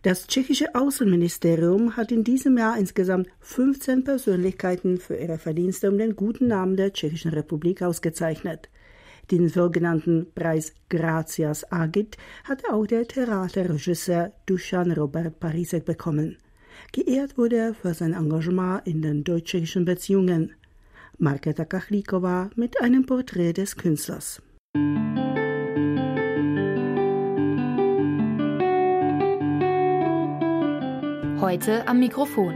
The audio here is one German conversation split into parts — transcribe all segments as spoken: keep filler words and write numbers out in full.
Das tschechische Außenministerium hat in diesem Jahr insgesamt fünfzehn Persönlichkeiten für ihre Verdienste um den guten Namen der Tschechischen Republik ausgezeichnet. Den sogenannten Preis Gracias Agit hat auch der Theaterregisseur Dušan Robert Pařízek bekommen. Geehrt wurde er für sein Engagement in den deutsch-tschechischen Beziehungen. Markéta Kachlíková mit einem Porträt des Künstlers. Heute am Mikrofon.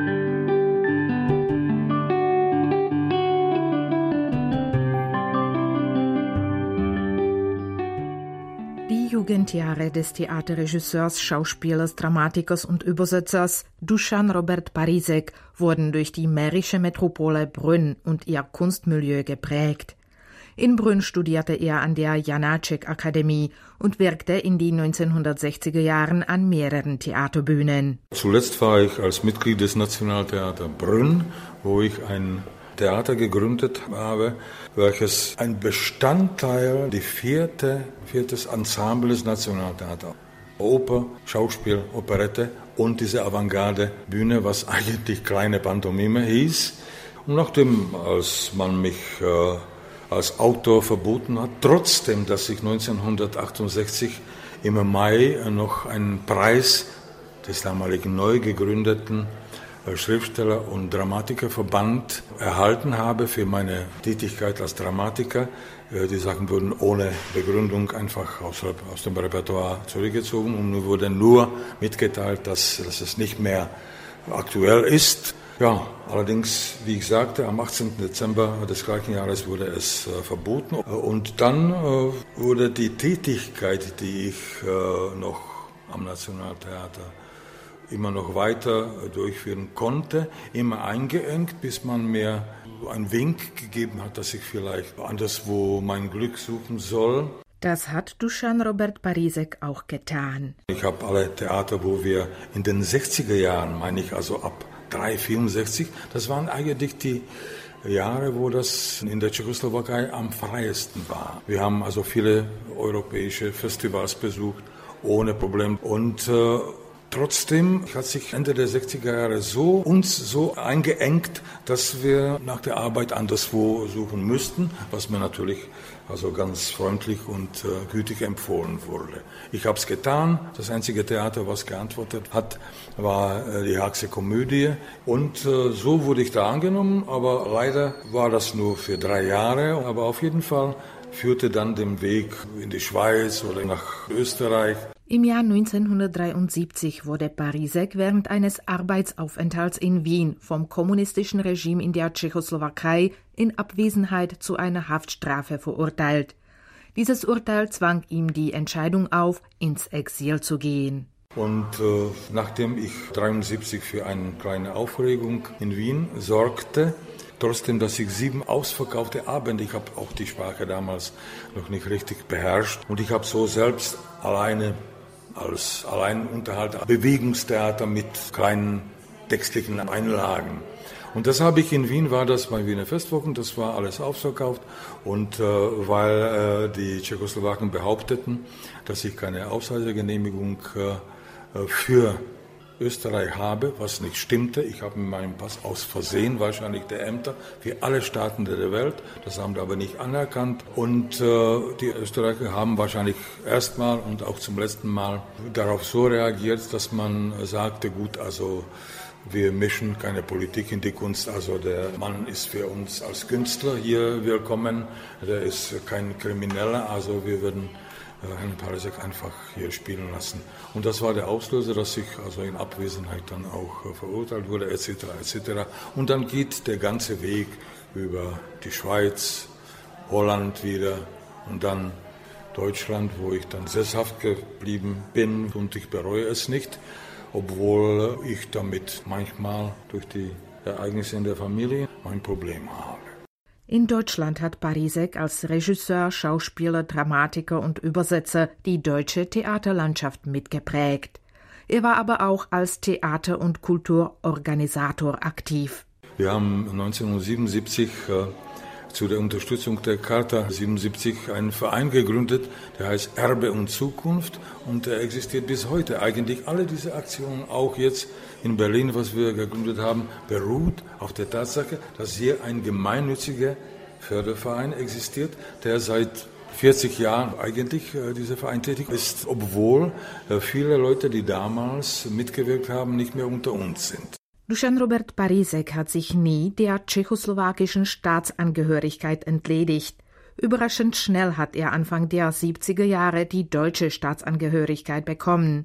Die Jugendjahre des Theaterregisseurs, Schauspielers, Dramatikers und Übersetzers Dušan Robert Pařízek wurden durch die mährische Metropole Brünn und ihr Kunstmilieu geprägt. In Brünn studierte er an der Janáček-Akademie und wirkte in den neunzehnhundertsechziger Jahren an mehreren Theaterbühnen. Zuletzt war ich als Mitglied des Nationaltheater Brünn, wo ich ein Theater gegründet habe, welches ein Bestandteil, die vierte, viertes Ensemble des Nationaltheaters. Oper, Schauspiel, Operette und diese Avantgarde-Bühne, was eigentlich kleine Pantomime hieß. Und nachdem, als man mich äh, als Autor verboten hat, trotzdem, dass ich neunzehnhundertachtundsechzig im Mai noch einen Preis des damaligen neu gegründeten Schriftsteller- und Dramatikerverband erhalten habe für meine Tätigkeit als Dramatiker. Die Sachen wurden ohne Begründung einfach aus, aus dem Repertoire zurückgezogen und mir wurde nur mitgeteilt, dass, dass es nicht mehr aktuell ist. Ja, allerdings, wie ich sagte, am achtzehnten Dezember des gleichen Jahres wurde es äh, verboten. Und dann äh, wurde die Tätigkeit, die ich äh, noch am Nationaltheater immer noch weiter durchführen konnte, immer eingeengt, bis man mir einen Wink gegeben hat, dass ich vielleicht anderswo mein Glück suchen soll. Das hat Dušan Robert Pařízek auch getan. Ich habe alle Theater, wo wir in den sechziger Jahren, meine ich also ab drei vierundsechzig, das waren eigentlich die Jahre, wo das in der Tschechoslowakei am freiesten war. Wir haben also viele europäische Festivals besucht, ohne Problem. Und äh, trotzdem hat sich Ende der sechziger Jahre so uns so eingeengt, dass wir nach der Arbeit anderswo suchen müssten, was mir natürlich also ganz freundlich und äh, gütig empfohlen wurde. Ich habe es getan. Das einzige Theater, was geantwortet hat, war äh, die Haagse Komödie. Und äh, so wurde ich da angenommen, aber leider war das nur für drei Jahre. Aber auf jeden Fall führte dann den Weg in die Schweiz oder nach Österreich. Im Jahr neunzehnhundertdreiundsiebzig wurde Pařízek während eines Arbeitsaufenthalts in Wien vom kommunistischen Regime in der Tschechoslowakei in Abwesenheit zu einer Haftstrafe verurteilt. Dieses Urteil zwang ihm die Entscheidung auf, ins Exil zu gehen. Und äh, nachdem ich neunzehnhundertdreiundsiebzig für eine kleine Aufregung in Wien sorgte, trotzdem, dass ich sieben ausverkaufte Abende, ich habe auch die Sprache damals noch nicht richtig beherrscht und ich habe so selbst alleine als Alleinunterhalter Bewegungstheater mit kleinen textlichen Einlagen. Und das habe ich in Wien, war das bei Wiener Festwochen, das war alles ausverkauft. Und äh, weil äh, die Tschechoslowaken behaupteten, dass ich keine Ausreisegenehmigung äh, für Österreich habe, was nicht stimmte. Ich habe in meinem Pass aus Versehen wahrscheinlich der Ämter für alle Staaten der Welt. Das haben die aber nicht anerkannt. Und äh, die Österreicher haben wahrscheinlich erstmal und auch zum letzten Mal darauf so reagiert, dass man sagte, gut, also wir mischen keine Politik in die Kunst. Also der Mann ist für uns als Künstler hier willkommen. Der ist kein Krimineller, also wir würden Herrn Pařízek einfach hier spielen lassen. Und das war der Auslöser, dass ich also in Abwesenheit dann auch verurteilt wurde, et cetera et cetera. Und dann geht der ganze Weg über die Schweiz, Holland wieder und dann Deutschland, wo ich dann sesshaft geblieben bin und ich bereue es nicht, obwohl ich damit manchmal durch die Ereignisse in der Familie mein Problem habe. In Deutschland hat Pařízek als Regisseur, Schauspieler, Dramatiker und Übersetzer die deutsche Theaterlandschaft mitgeprägt. Er war aber auch als Theater- und Kulturorganisator aktiv. Wir haben neunzehnhundertsiebenundsiebzig äh, zu der Unterstützung der Charta siebenundsiebzig einen Verein gegründet, der heißt Erbe und Zukunft und der existiert bis heute. Eigentlich alle diese Aktionen, auch jetzt in Berlin, was wir gegründet haben, beruht auf der Tatsache, dass hier ein gemeinnütziger Förderverein existiert, der seit vierzig Jahren eigentlich äh, dieser Verein tätig ist, obwohl äh, viele Leute, die damals mitgewirkt haben, nicht mehr unter uns sind. Dušan Robert Pařízek hat sich nie der tschechoslowakischen Staatsangehörigkeit entledigt. Überraschend schnell hat er Anfang der siebziger Jahre die deutsche Staatsangehörigkeit bekommen.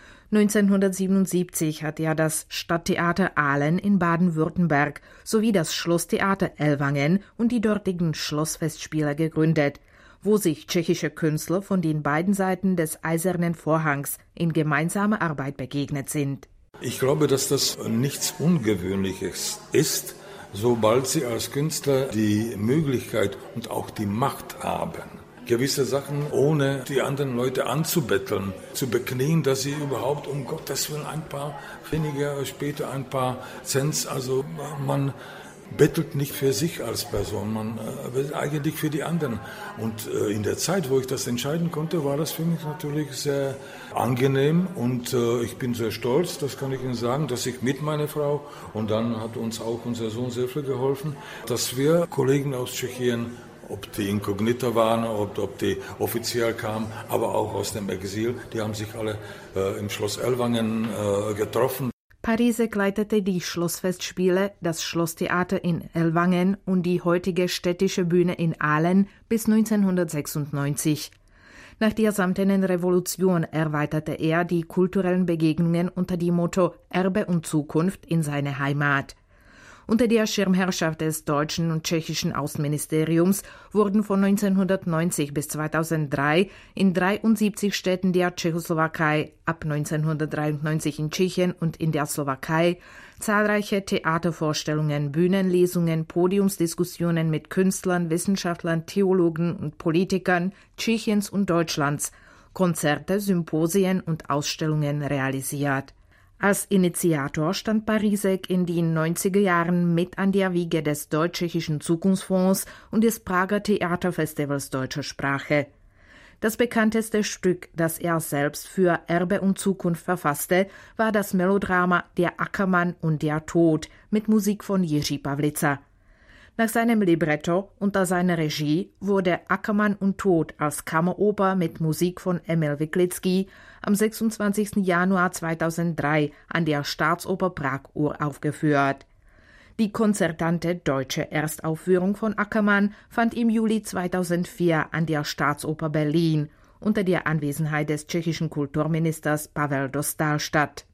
neunzehnhundertsiebenundsiebzig hat er das Stadttheater Aalen in Baden-Württemberg sowie das Schlosstheater Ellwangen und die dortigen Schlossfestspiele gegründet, wo sich tschechische Künstler von den beiden Seiten des Eisernen Vorhangs in gemeinsamer Arbeit begegnet sind. Ich glaube, dass das nichts Ungewöhnliches ist, sobald Sie als Künstler die Möglichkeit und auch die Macht haben, gewisse Sachen ohne die anderen Leute anzubetteln, zu beknien, dass sie überhaupt um Gottes Willen ein paar weniger, später ein paar Cents, also man bettelt nicht für sich als Person, man äh, eigentlich für die anderen. Und äh, in der Zeit, wo ich das entscheiden konnte, war das für mich natürlich sehr angenehm und äh, ich bin sehr stolz, das kann ich Ihnen sagen, dass ich mit meiner Frau und dann hat uns auch unser Sohn sehr viel geholfen, dass wir Kollegen aus Tschechien, ob die inkognito waren, ob, ob die offiziell kamen, aber auch aus dem Exil, die haben sich alle äh, im Schloss Ellwangen äh, getroffen. Pařízek leitete die Schlossfestspiele, das Schlosstheater in Ellwangen und die heutige städtische Bühne in Aalen bis neunzehnhundertsechsundneunzig. Nach der Samtenen Revolution erweiterte er die kulturellen Begegnungen unter dem Motto Erbe und Zukunft in seine Heimat. Unter der Schirmherrschaft des deutschen und tschechischen Außenministeriums wurden von neunzehnhundertneunzig bis zweitausenddrei in dreiundsiebzig Städten der Tschechoslowakei, ab neunzehnhundertdreiundneunzig in Tschechien und in der Slowakei, zahlreiche Theatervorstellungen, Bühnenlesungen, Podiumsdiskussionen mit Künstlern, Wissenschaftlern, Theologen und Politikern Tschechiens und Deutschlands, Konzerte, Symposien und Ausstellungen realisiert. Als Initiator stand Pařízek in den neunziger Jahren mit an der Wiege des Deutsch-Tschechischen Zukunftsfonds und des Prager Theaterfestivals deutscher Sprache. Das bekannteste Stück, das er selbst für Erbe und Zukunft verfasste, war das Melodrama Der Ackermann und der Tod mit Musik von Jiří Pavlica. Nach seinem Libretto unter seiner Regie wurde Ackermann und Tod als Kammeroper mit Musik von Emil Wiklický am sechsundzwanzigsten Januar zweitausenddrei an der Staatsoper Prag uraufgeführt. Die konzertante deutsche Erstaufführung von Ackermann fand im Juli zweitausendvier an der Staatsoper Berlin unter der Anwesenheit des tschechischen Kulturministers Pavel Dostál statt.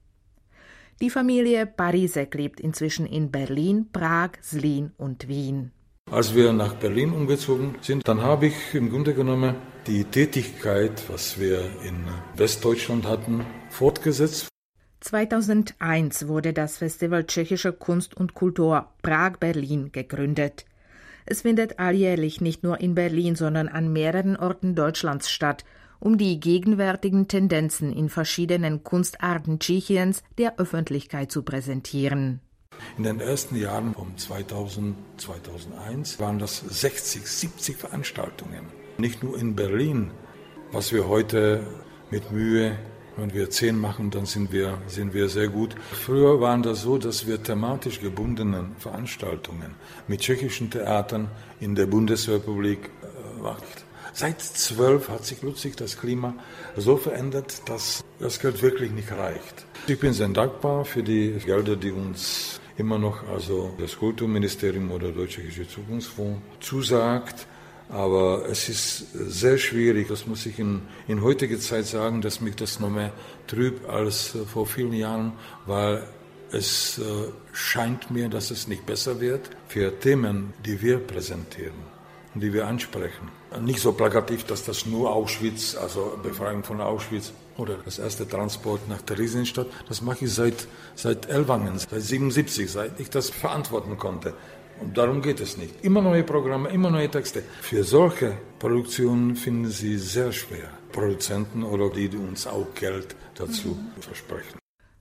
Die Familie Pařízek lebt inzwischen in Berlin, Prag, Zlín und Wien. Als wir nach Berlin umgezogen sind, dann habe ich im Grunde genommen die Tätigkeit, was wir in Westdeutschland hatten, fortgesetzt. zweitausendeins wurde das Festival Tschechische Kunst und Kultur Prag-Berlin gegründet. Es findet alljährlich nicht nur in Berlin, sondern an mehreren Orten Deutschlands statt, um die gegenwärtigen Tendenzen in verschiedenen Kunstarten Tschechiens der Öffentlichkeit zu präsentieren. In den ersten Jahren von zweitausend, zweitausendeins waren das sechzig, siebzig Veranstaltungen. Nicht nur in Berlin, was wir heute mit Mühe, wenn wir zehn machen, dann sind wir, sind wir sehr gut. Früher waren das so, dass wir thematisch gebundenen Veranstaltungen mit tschechischen Theatern in der Bundesrepublik äh, machten. Seit zwölf hat sich plötzlich das Klima so verändert, dass das Geld wirklich nicht reicht. Ich bin sehr dankbar für die Gelder, die uns immer noch, also das Kulturministerium oder der Tschechische Zukunftsfonds zusagt. Aber es ist sehr schwierig, das muss ich in, in heutiger Zeit sagen, dass mich das noch mehr trübt als vor vielen Jahren, weil es äh, scheint mir, dass es nicht besser wird für Themen, die wir präsentieren, die wir ansprechen. Nicht so plakativ, dass das nur Auschwitz, also Befreiung von Auschwitz oder das erste Transport nach Theresienstadt, das mache ich seit, seit Ellwangen, seit siebenundsiebzig, seit ich das verantworten konnte. Und darum geht es nicht. Immer neue Programme, immer neue Texte. Für solche Produktionen finden Sie sehr schwer Produzenten oder die, die uns auch Geld dazu mhm. versprechen.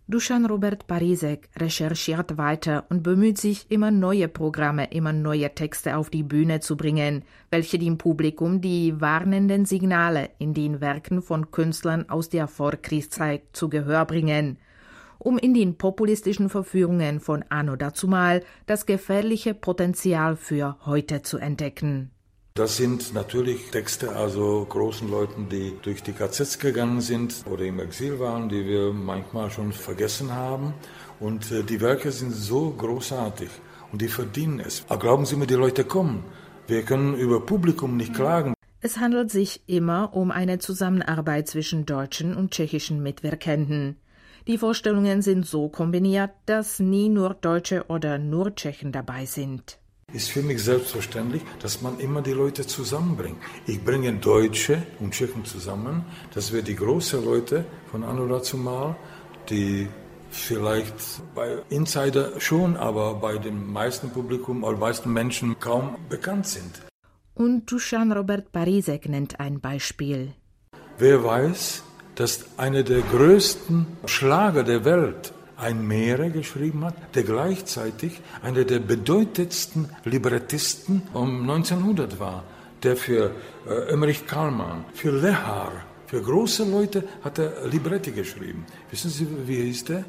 Dušan Robert Parizek recherchiert weiter und bemüht sich, immer neue Programme, immer neue Texte auf die Bühne zu bringen, welche dem Publikum die warnenden Signale in den Werken von Künstlern aus der Vorkriegszeit zu Gehör bringen, um in den populistischen Verführungen von Anno dazumal das gefährliche Potenzial für heute zu entdecken. Das sind natürlich Texte, also großen Leuten, die durch die K Zs gegangen sind oder im Exil waren, die wir manchmal schon vergessen haben. Und äh, die Werke sind so großartig und die verdienen es. Aber glauben Sie mir, die Leute kommen. Wir können über Publikum nicht klagen. Es handelt sich immer um eine Zusammenarbeit zwischen deutschen und tschechischen Mitwirkenden. Die Vorstellungen sind so kombiniert, dass nie nur Deutsche oder nur Tschechen dabei sind. Ist für mich selbstverständlich, dass man immer die Leute zusammenbringt. Ich bringe Deutsche und Tschechen zusammen, dass wir die großen Leute von Anno dazumal, die vielleicht bei Insider schon, aber bei dem meisten Publikum oder meisten Menschen kaum bekannt sind. Und Dušan Robert Parizek nennt ein Beispiel. Wer weiß, dass einer der größten Schlager der Welt ein Mähre geschrieben hat, der gleichzeitig einer der bedeutendsten Librettisten um neunzehnhundert war, der für äh, Emmerich Kallmann, für Lehar, für große Leute hat er Libretti geschrieben. Wissen Sie, wie hieß der?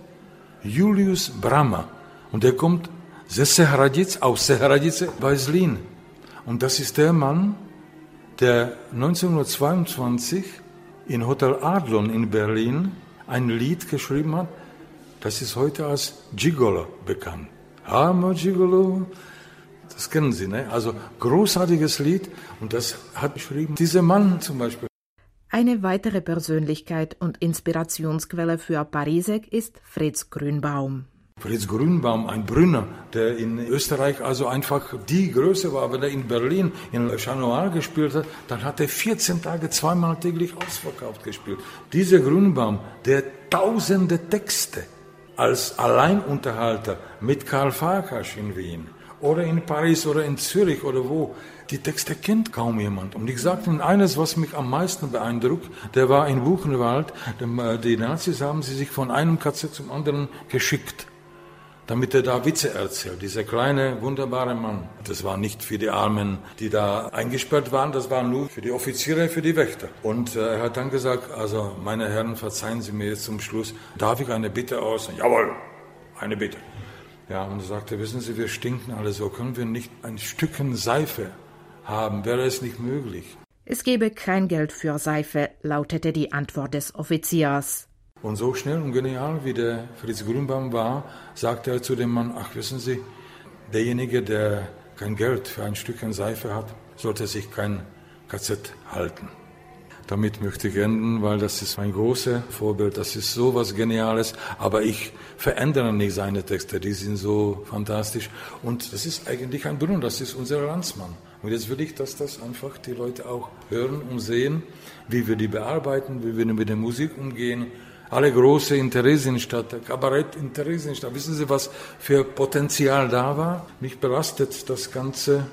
Julius Brammer. Und der kommt ze Sehradic, aus Sehradice bei Zlín. Und das ist der Mann, der neunzehnhundertzweiundzwanzig in Hotel Adlon in Berlin ein Lied geschrieben hat. Das ist heute als Gigolo bekannt. Hammer Gigolo, das kennen Sie, ne? Also großartiges Lied und das hat geschrieben dieser Mann zum Beispiel. Eine weitere Persönlichkeit und Inspirationsquelle für Parizek ist Fritz Grünbaum. Fritz Grünbaum, ein Brünner, der in Österreich also einfach die Größe war. Wenn er in Berlin in Le Chat Noir gespielt hat, dann hat er vierzehn Tage zweimal täglich ausverkauft gespielt. Dieser Grünbaum, der tausende Texte als Alleinunterhalter mit Karl Farkas in Wien oder in Paris oder in Zürich oder wo, die Texte kennt kaum jemand. Und ich sagte Ihnen eines, was mich am meisten beeindruckt, der war in Buchenwald, die Nazis haben sie sich von einem K Z zum anderen geschickt, damit er da Witze erzählt, dieser kleine, wunderbare Mann. Das war nicht für die Armen, die da eingesperrt waren, das war nur für die Offiziere, für die Wächter. Und äh, er hat dann gesagt, also meine Herren, verzeihen Sie mir jetzt zum Schluss, darf ich eine Bitte äußern? Jawohl, eine Bitte. Ja, und er sagte, wissen Sie, wir stinken alle so, können wir nicht ein Stückchen Seife haben, wäre es nicht möglich? Es gebe kein Geld für Seife, lautete die Antwort des Offiziers. Und so schnell und genial, wie der Fritz Grünbaum war, sagte er zu dem Mann, ach wissen Sie, derjenige, der kein Geld für ein Stückchen Seife hat, sollte sich kein K Z halten. Damit möchte ich enden, weil das ist ein großes Vorbild, das ist so was Geniales, aber ich verändere nicht seine Texte, die sind so fantastisch. Und das ist eigentlich ein Brunnen, das ist unser Landsmann. Und jetzt will ich, dass das einfach die Leute auch hören und sehen, wie wir die bearbeiten, wie wir mit der Musik umgehen. Alle große in Theresienstadt, der Kabarett in Theresienstadt. Wissen Sie, was für Potenzial da war? Mich belastet das Ganze,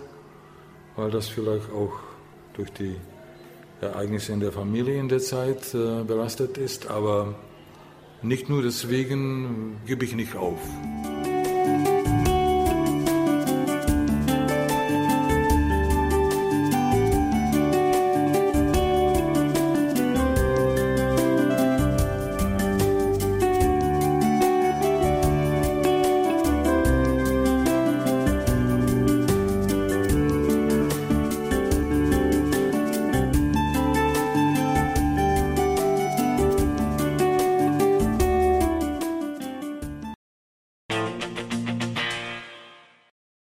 weil das vielleicht auch durch die Ereignisse in der Familie in der Zeit äh, belastet ist. Aber nicht nur deswegen gebe ich nicht auf.